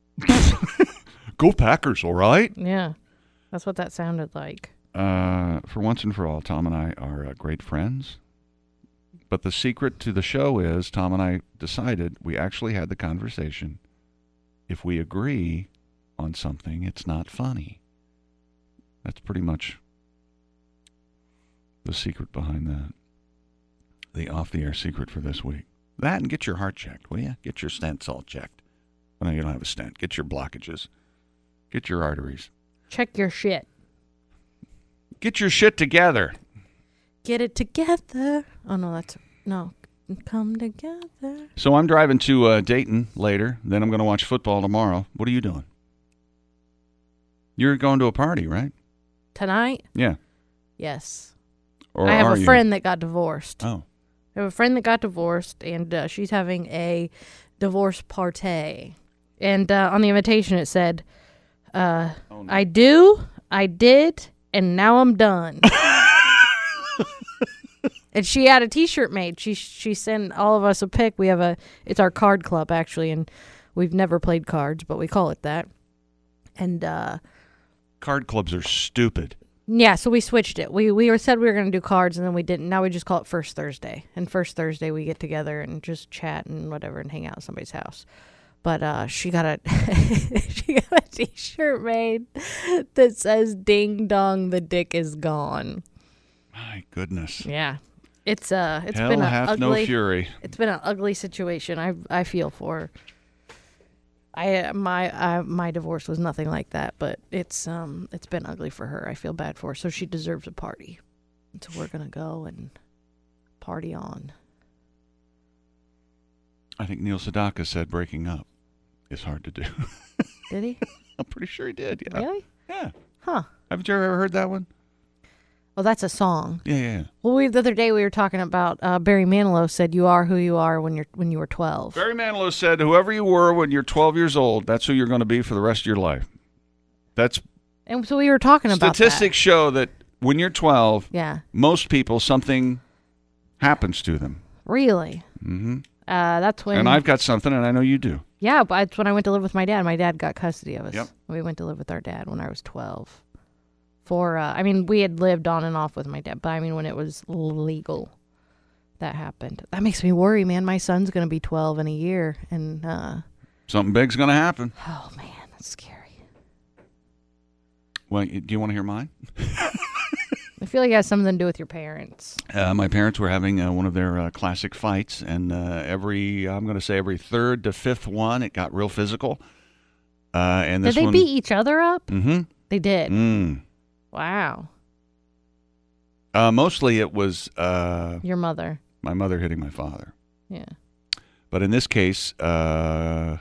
Go Packers, all right? Yeah, that's what that sounded like. For once and for all, Tom and I are great friends. But the secret to the show is Tom and I decided, we actually had the conversation, if we agree on something, it's not funny. That's pretty much the secret behind that. The off-the-air secret for this week. That and get your heart checked, will you? Get your stents all checked. Well, no, you don't have a stent. Get your blockages. Get your arteries. Check your shit. Get your shit together. Get it together. Oh, no, no. Come together. So I'm driving to Dayton later. Then I'm going to watch football tomorrow. What are you doing? You're going to a party, right? Tonight? Yeah. Yes. Or I have a friend that got divorced. Oh. I have a friend that got divorced, and she's having a divorce party. And on the invitation it said, no. I did, and now I'm done. And she had a T-shirt made. She sent all of us a pic. It's our card club, actually, and we've never played cards, but we call it that. And card clubs are stupid. Yeah, so we switched it. We said we were going to do cards, and then we didn't. Now we just call it First Thursday. And First Thursday we get together and just chat and whatever and hang out at somebody's house. But she got a she got a T-shirt made that says "Ding dong, the dick is gone." My goodness. Yeah, it's Hell been an hath ugly. no fury. It's been an ugly situation. I feel for her. My divorce was nothing like that, but it's been ugly for her. I feel bad for her. So she deserves a party. So we're gonna go and party on. I think Neil Sedaka said breaking up is hard to do. Did he? I'm pretty sure he did. Yeah. Really? Yeah. Huh. Haven't you ever heard that one? Well, that's a song. Yeah. Well, the other day we were talking about Barry Manilow said, "You are who you are when you were 12." Barry Manilow said, "Whoever you were when you're 12 years old, that's who you're going to be for the rest of your life." That's And so we were talking about statistics show that when you're 12, yeah, most people something happens to them. really. Mm-hmm. That's when. And I've got something, and I know you do. Yeah, but it's when I went to live with my dad. My dad got custody of us. Yep. We went to live with our dad when I was 12. We had lived on and off with my dad, but I mean, when it was legal, that happened. That makes me worry, man. My son's going to be 12 in a year, and Something big's going to happen. oh man, that's scary. Well, do you want to hear mine? I feel like it has something to do with your parents. My parents were having one of their classic fights, and every third to fifth one, it got real physical. And this Did they one, beat each other up? Mm-hmm. They did. Mm. Wow. Mostly it was Your mother. my mother hitting my father. Yeah. But in this case, oh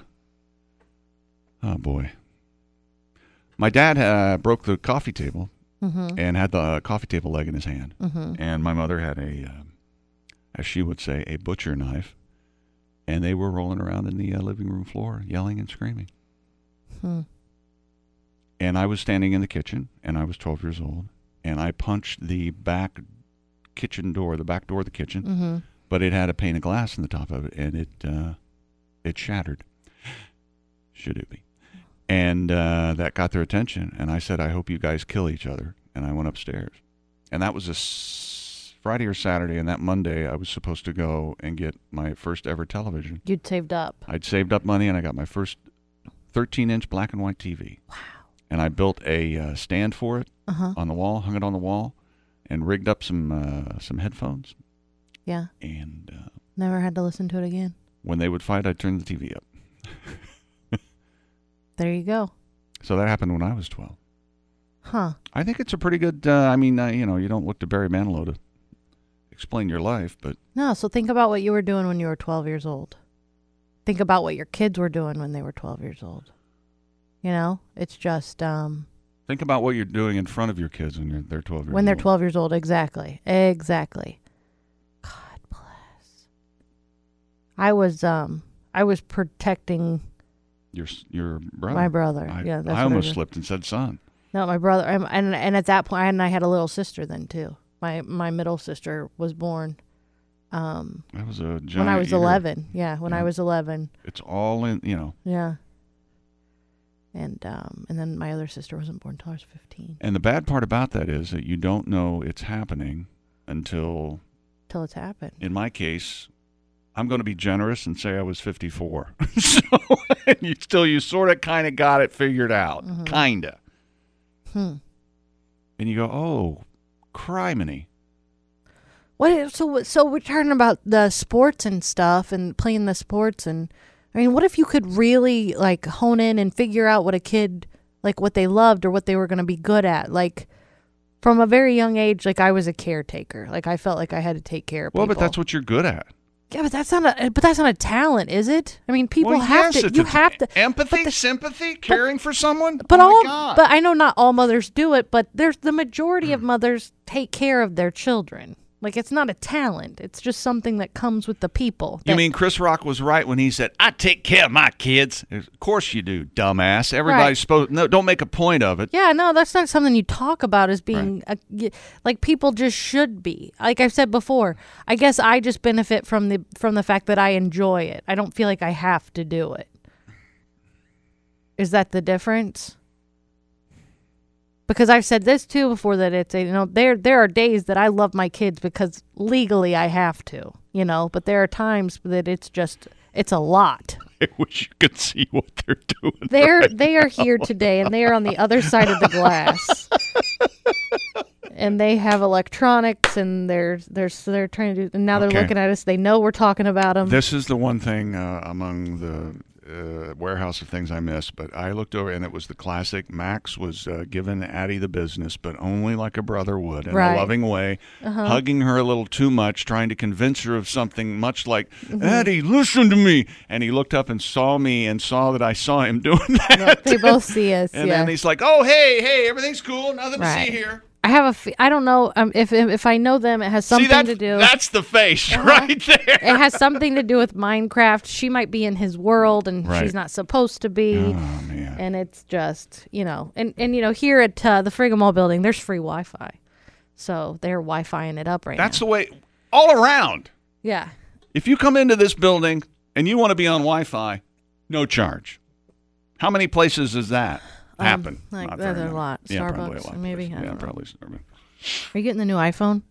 boy. My dad broke the coffee table and had the coffee table leg in his hand. Mm-hmm. And my mother had as she would say, a butcher knife. And they were rolling around in the living room floor, yelling and screaming. Hmm. And I was standing in the kitchen, and I was 12 years old. And I punched the back door of the kitchen. Mm-hmm. But it had a pane of glass in the top of it, and it shattered. Shadoobie. And that got their attention, and I said, "I hope you guys kill each other." And I went upstairs. And that was a Friday or Saturday, and that Monday I was supposed to go and get my first ever television. You'd saved up. I'd saved up money, and I got my first 13-inch black and white TV. Wow. And I built a stand for it Uh-huh. on the wall, hung it on the wall, and rigged up some headphones. Yeah. And Never had to listen to it again. when they would fight, I'd turn the TV up. There you go. So that happened when I was 12. Huh. I think it's a pretty good, you don't look to Barry Manilow to explain your life, but No, so think about what you were doing when you were 12 years old. Think about what your kids were doing when they were 12 years old. You know, it's just think about what you're doing in front of your kids when they're 12 years old. when they're 12 years old. Exactly. God bless. I was protecting your brother. my brother. I Yeah, that's I what almost did. slipped and said son. No, my brother, and at that point, I had a little sister then too. My middle sister was born That was a giant when I was eater. 11. Yeah, when I Yeah. was 11. It's all in, Yeah. And then my other sister wasn't born until I was 15. And the bad part about that is that you don't know it's happening until, Till it's happened. in my case, I'm going to be generous and say I was 54. So you sort of kind of got it figured out. Mhm. Kind of. Hmm. And you go, oh, criminy. So we're talking about the sports and stuff and playing the sports, and I mean, what if you could really like hone in and figure out what a kid, like what they loved or what they were going to be good at? Like from a very young age, like I was a caretaker. Like I felt like I had to take care of people. Well, but that's what you're good at. Yeah, but that's not a talent, is it? I mean, people have to. You have to. Empathy, sympathy, caring for someone. But oh my God. but I know not all mothers do it, but there's the majority of mothers take care of their children. Like it's not a talent; it's just something that comes with the people. You that- mean Chris Rock was right when he said, "I take care of my kids"? Of course you do, dumbass. Everybody's Right. supposed. No, don't make a point of it. Yeah, no, that's not something you talk about as being like people just should be. Like I've said before, I guess I just benefit from the fact that I enjoy it. I don't feel like I have to do it. Is that the difference? because I've said this too before, that it's, there are days that I love my kids because legally I have to, but there are times that it's a lot. I wish you could see what they're doing. They are here today, and they are on the other side of the glass. And they have electronics, and they're trying to do. And now they're looking at us. They know we're talking about them. This is the one thing among the warehouse of things I miss. But I looked over, and it was the classic. Max was giving Addie the business, but only like a brother would, in a loving way, hugging her a little too much, trying to convince her of something, much like, Addie, listen to me. And he looked up and saw me and saw that I saw him doing that. Yeah, they both see us. And then he's like, oh, hey, everything's cool. Nothing to see here. I have I don't know if I know them. It has something to do. That's the face right there. It has something to do with Minecraft. She might be in his world, and she's not supposed to be. Oh man! And it's just and here at the Friga Mall building, there's free Wi-Fi, so they're Wi-Fiing it up right now. That's the way all around. Yeah. If you come into this building and you want to be on Wi-Fi, no charge. How many places does that happen? That's a lot. Yeah, Starbucks, probably a lot. maybe. Yeah, probably Starbucks. Are you getting the new iPhone?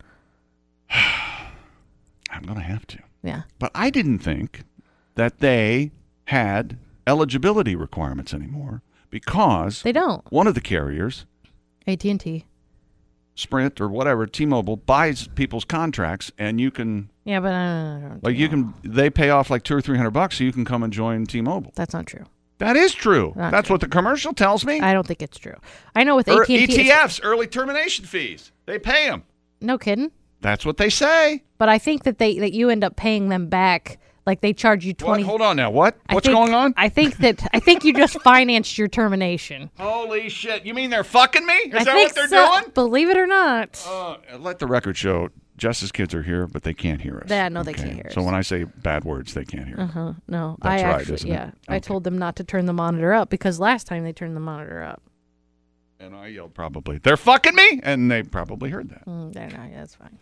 I'm going to have to. Yeah. But I didn't think that they had eligibility requirements anymore because they don't. One of the carriers, AT&T, Sprint or whatever, T-Mobile, buys people's contracts, and you can. Yeah, but they pay off like $200 or $300, so you can come and join T-Mobile. That's not true. That is true. That's true. what the commercial tells me. I don't think it's true. I know with AT&T, ETFs, early termination fees, they pay them. No kidding. That's what they say. But I think that you end up paying them back. Like they charge you 20. Hold on now. What? What's going on? I think you just financed your termination. Holy shit! You mean they're fucking me? Is that think what they're doing? Believe it or not. Let the record show. Jess's kids are here, but they can't hear us. Yeah, no, they can't hear us. So when I say bad words, they can't hear us. No, that's right, isn't it? Yeah, I told them not to turn the monitor up because last time they turned the monitor up. And I yelled probably, they're fucking me, and they probably heard that. Yeah, that's fine.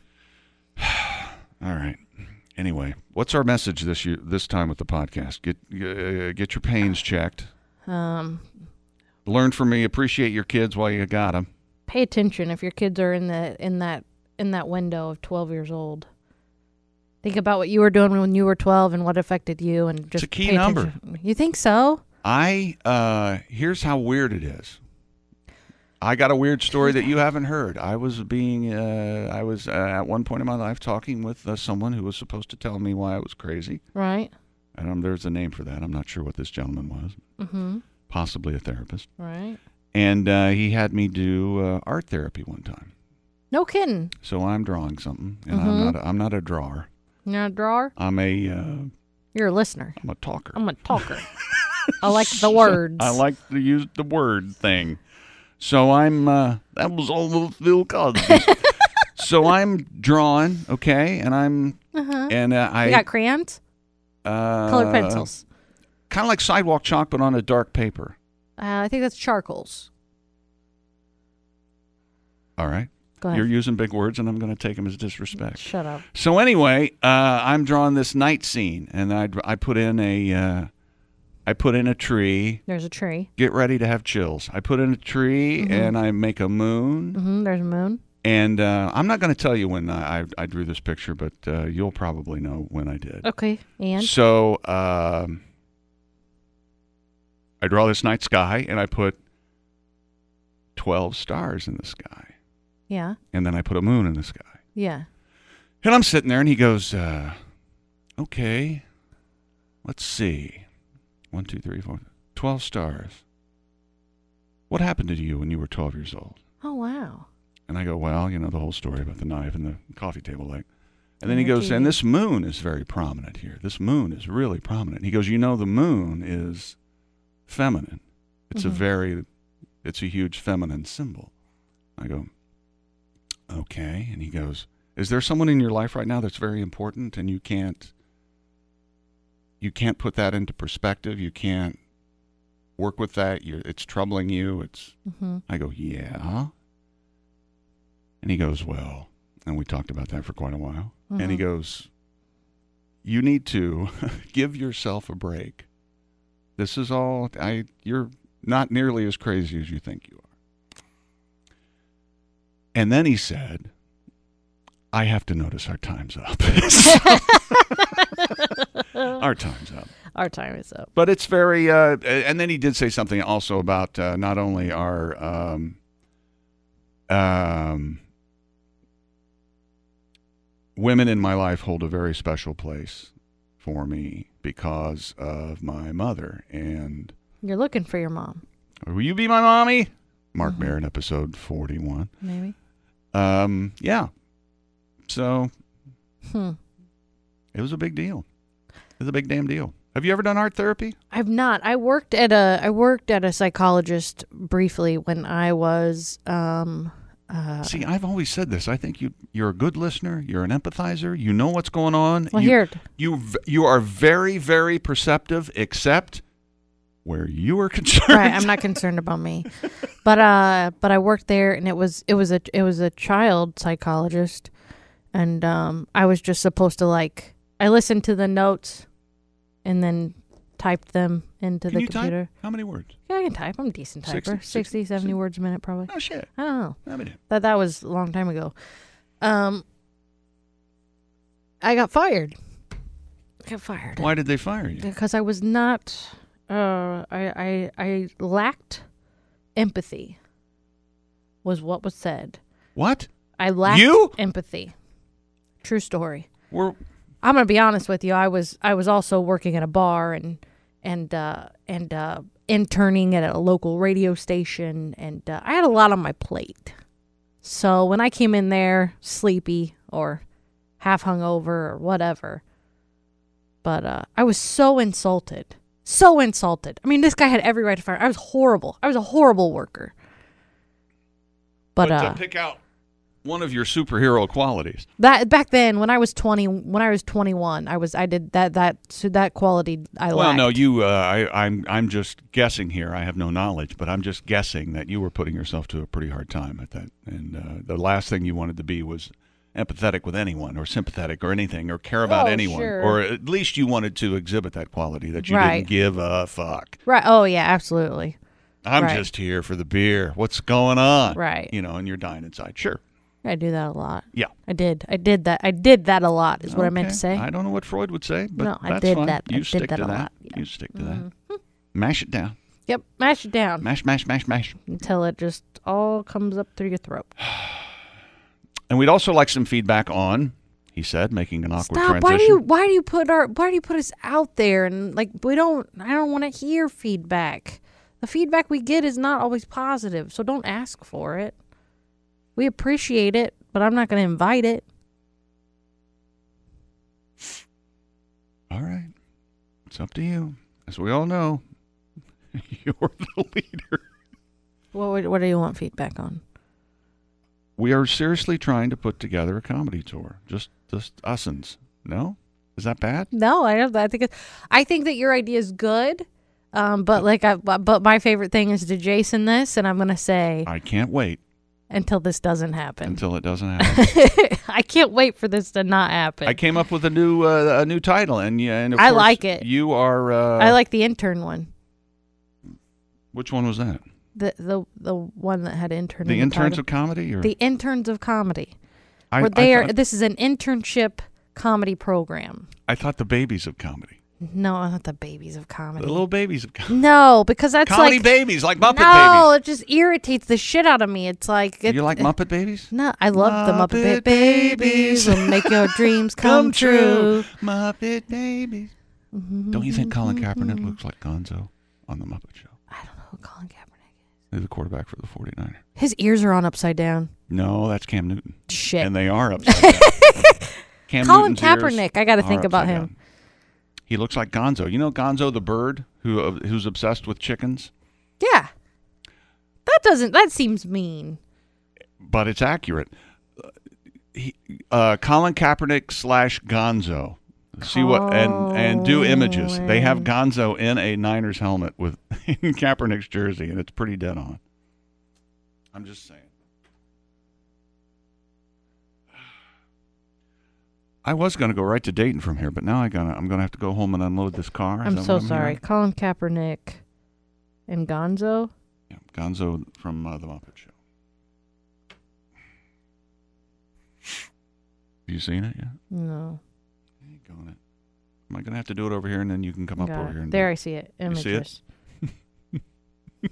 All right. Anyway, what's our message this time with the podcast? Get your pains checked. Learn from me. Appreciate your kids while you got them. Pay attention if your kids are in that window of 12 years old. Think about what you were doing when you were 12 and what affected you, and just it's a key number. You think so? Here's how weird it is. I got a weird story that you haven't heard. I was at one point in my life talking with someone who was supposed to tell me why I was crazy. Right. And there's a name for that. I'm not sure what this gentleman was. Mm-hmm. Possibly a therapist. Right. And he had me do art therapy one time. No kidding. So I'm drawing something, and I'm not a drawer. You're not a drawer? You're a listener. I'm a talker. I'm a talker. I like the words. I like to use the word thing. So I'm, that was almost Bill Cosby. So I'm drawing, okay, and I'm, and You got crayons? Colored pencils. Kind of like sidewalk chalk, but on a dark paper. I think that's charcoals. All right. Go ahead. You're using big words, and I'm going to take them as disrespect. Shut up. So anyway, I'm drawing this night scene, and I put in a tree. There's a tree. Get ready to have chills. I put in a tree, and I make a moon. There's a moon. And I'm not going to tell you when I drew this picture, but you'll probably know when I did. Okay. And? So I draw this night sky, and I put 12 stars in the sky. Yeah. And then I put a moon in the sky. Yeah. And I'm sitting there, and he goes, okay, let's see. 1, 2, 3, 4, 12 stars. What happened to you when you were 12 years old? Oh, wow. And I go, well, the whole story about the knife and the coffee table leg. And then he goes, and this moon is very prominent here. This moon is really prominent. He goes, the moon is feminine. It's it's a huge feminine symbol. I go, okay. And he goes, is there someone in your life right now that's very important and you can't put that into perspective? You can't work with that. It's troubling you. I go, yeah. And he goes, well, and we talked about that for quite a while. And he goes, you need to give yourself a break. This is all, you're not nearly as crazy as you think you are. And then he said, I have to notice our time's up. Our time's up. Our time is up. But it's very, and then he did say something also about not only our women in my life hold a very special place for me because of my mother. And You're looking for your mom. will you be my mommy? Mark Maron, episode 41. Maybe. Yeah. So it was a big deal. It was a big damn deal. Have you ever done art therapy? I've not. I worked at a psychologist briefly when I was See, I've always said this. I think you're a good listener. You're an empathizer. You know what's going on. Well, you are very, very perceptive, except where you are concerned. Right, I'm not concerned about me, but I worked there, and it was a child psychologist, and I was just supposed to I listened to the notes, and then typed them into the computer. Type? How many words? Yeah, I can type. I'm a decent typer. 60, 70 words a minute, probably. Oh shit! I don't know. I mean, That was a long time ago. I got fired. Why did they fire you? Because I was not. I lacked empathy. Was what was said. What? I lacked empathy. True story. I'm gonna be honest with you. I was also working at a bar and interning at a local radio station, and I had a lot on my plate. So when I came in there sleepy or half hungover or whatever, but I was so insulted. So insulted. I mean, this guy had every right to fire. I was horrible. I was a horrible worker. But to pick out one of your superhero qualities. That back then, when I was 21, I did that quality I lacked. Well, no, you. I'm just guessing here. I have no knowledge, but I'm just guessing that you were putting yourself to a pretty hard time at that. And the last thing you wanted to be was empathetic with anyone, or sympathetic, or anything, or care about anyone, sure. Or at least you wanted to exhibit that quality that you didn't give a fuck. Right. Oh yeah, absolutely. I'm just here for the beer. What's going on? Right. And you're dying inside. Sure. I do that a lot. Yeah. I did that a lot is what I meant to say. I don't know what Freud would say, but no, that's did fine. that. You I stick did that to a that. lot. Yeah. You stick to that. Mash it down. Yep. Mash it down. Mash. Until it just all comes up through your throat. And we'd also like some feedback on, he said, making an awkward transition. Why do you put us out there, and I don't want to hear feedback. The feedback we get is not always positive, so don't ask for it. We appreciate it, but I'm not going to invite it. All right. It's up to you. As we all know, you're the leader. What do you want feedback on? We are seriously trying to put together a comedy tour. Just us'ns. No? Is that bad? No, I don't. I think that your idea is good. But my favorite thing is to Jason this, and I'm going to say I can't wait until this doesn't happen. Until it doesn't happen. I can't wait for this to not happen. I came up with a new title, and of I course, like it. You are. I like the intern one. Which one was that? The one that had intern. The Interns of Comedy, or the Interns of Comedy. This is an internship comedy program. I thought the Babies of Comedy. No, not the Babies of Comedy. The little babies of comedy. No, because that's comedy babies, like Muppet Babies. No, it just irritates the shit out of me. It's like you like Muppet Babies? No, I love the Muppet Babies. Will make your dreams come true. Muppet Babies. Mm-hmm. Don't you think Colin Kaepernick looks like Gonzo on the Muppet Show? I don't know who Colin Kaepernick is. He's the quarterback for the 49ers. His ears are on upside down. No, that's Cam Newton. Shit. And they are upside down. Colin Kaepernick. I got to think about him. Down. He looks like Gonzo. You know Gonzo the bird who's obsessed with chickens? Yeah. That seems mean. But it's accurate. Colin Kaepernick / Gonzo. See what and do images. They have Gonzo in a Niners helmet in Kaepernick's jersey, and it's pretty dead on. I'm just saying. I was going to go right to Dayton from here, but now I'm going to have to go home and unload this car. I'm so sorry. Colin Kaepernick and Gonzo? Yeah, Gonzo from The Muppet Show. You seen it yet? No. Ain't going it. Am I going to have to do it over here, and then you can come up over here? And there, I see it. Images. You see it?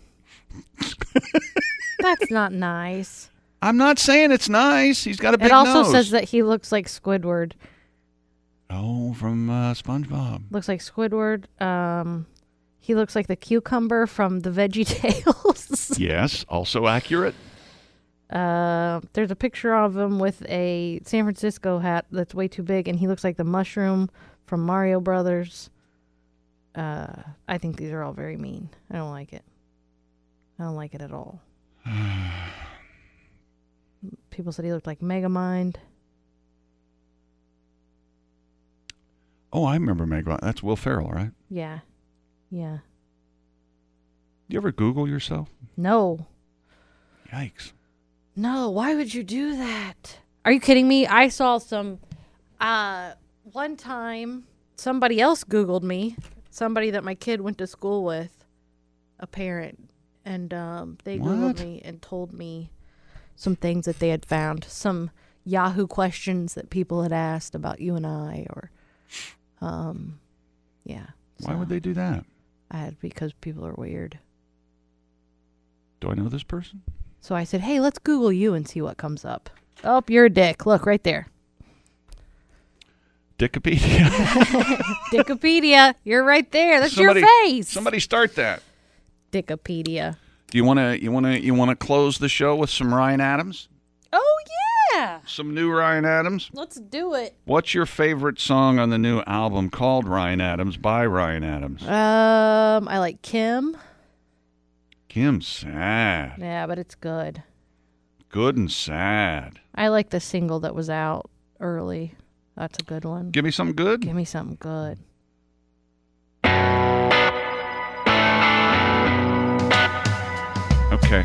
That's not nice. I'm not saying it's nice. He's got a big nose. It also nose. says that he looks like Squidward. Oh, from SpongeBob. Looks like Squidward. He looks like the cucumber from the VeggieTales. Yes, also accurate. There's a picture of him with a San Francisco hat that's way too big, and he looks like the mushroom from Mario Brothers. I think these are all very mean. I don't like it. I don't like it at all. People said he looked like Megamind. Oh, I remember Megamind. That's Will Ferrell, right? Yeah. Yeah. Do you ever Google yourself? No. Yikes. No, why would you do that? Are you kidding me? I saw some, one time, somebody else Googled me, somebody that my kid went to school with, a parent, and they Googled me and told me some things that they had found, some Yahoo questions that people had asked about you and I, or, yeah. Why would they do that? Because people are weird. Do I know this person? So I said, hey, let's Google you and see what comes up. Oh, you're a dick. Look, right there. Dickopedia. Dickopedia. You're right there. That's your face. Somebody start that. Dickopedia. Do you want to close the show with some Ryan Adams? Oh, yeah. Some new Ryan Adams? Let's do it. What's your favorite song on the new album called Ryan Adams by Ryan Adams? I like Kim. Kim's sad. Yeah, but it's good. Good and sad. I like the single that was out early. That's a good one. Give me something good? Give me something good. Okay.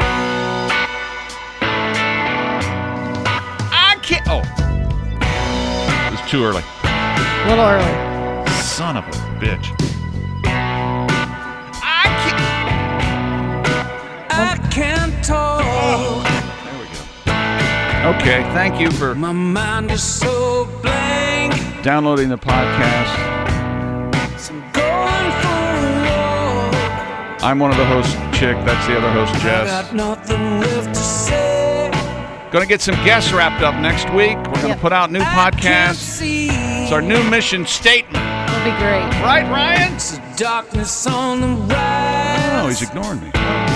I can't. Oh. It was too early. A little early. Son of a bitch. I can't talk. Oh, there we go. Okay, thank you for My mind is so blank. downloading the podcast. So I'm going for a walk. I'm one of the hosts, Chick. That's the other host, I Jess. got nothing left to say. Going to get some guests wrapped up next week. We're going to put out new I can't podcasts. see. It's our new mission statement. It'll be great. Right, Ryan? It's the darkness on the rise. Oh, he's ignoring me.